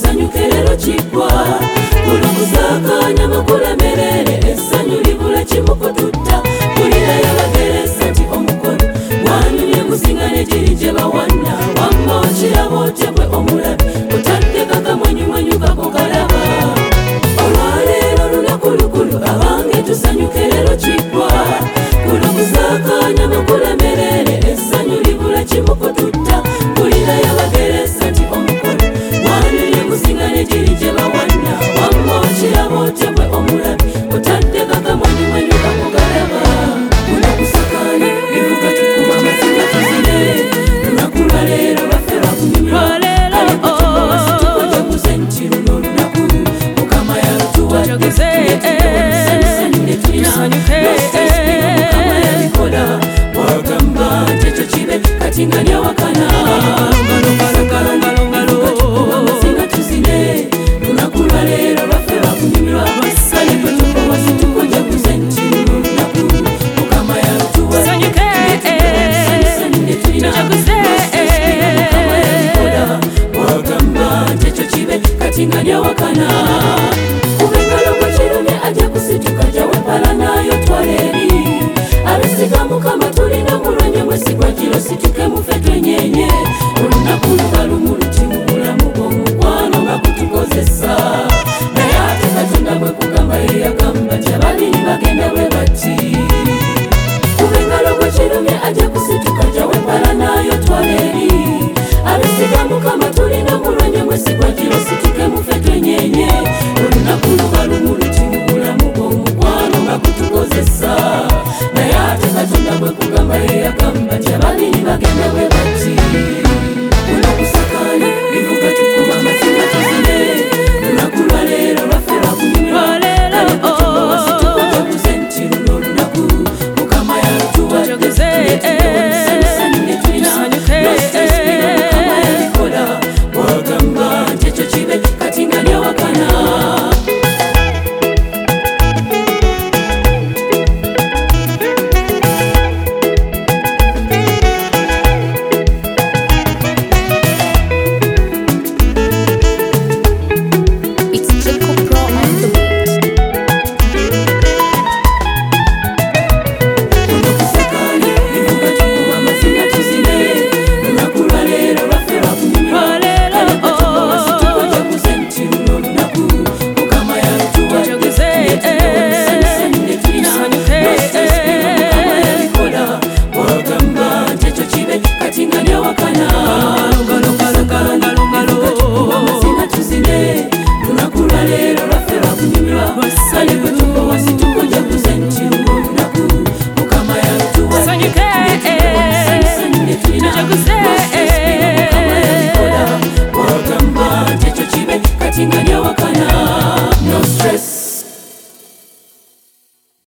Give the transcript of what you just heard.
tusanyuke leero kiggwa kulukuzakanya mukulemerere essanyu libula kimukututta kulira yabageresa nti omukono gwanyumye gusinga ne giri gye bawanna wamma okiraba otya bwe omulabi otadde kakamwenyumwenyu kako kalaba olwaleero lunaku lukulu abange tusanyuke leero kiggwa kulukuzakanya mukulemerere essanyu libula kimukututta kulira yabageresa nti omukono gwanyumye gusinga ne giri gye bawanna wamma okiraba otya bwe omulabi otadde kakamwenyumwenyu kako kalaba kunakusakane bivuga tukuba amazinga tuzine lunaku lwaleero baffe bakunyumirwa alekutubawasitukojaguze nti luno lunaku mukama yalutuwadde sanyusanyule tulina mukama yabikola wagamba nti ekyo kibe kati nga lyawakana amazinga tuzine lunaku lwaleero baffe bakunyumirwa alekutubawasitukojaguze nti luno lunaku mukama yalutuwadde sanyusanyule tulina mukama yabikola wagamba nti ekyo kibe kati nga lyawakana kubengalo gwe kirumye ajja kusituka jawepala nayo twaleri abesiga mukama tulina mulonye mwesigwa kiro situke mufe twenyenye olunaku luba lumu luti mu bulamu bw'omukwano nga kutukozesa naye ate katonda bwe kugamba ye yagamba nti abaliri bagenda bwe bati kubengalo gwe kirumye ajja kusituka jawepala nayo twaleri abesiga mukama tulina mulonye mwesigwa kiro situke mufe twenyenye olunaku luba lumu luti mu bulamu bw'omukwano nga kutukozesa naye ate katonda bwe kugamba ye yagamba nti abaliri bagenda bwe bati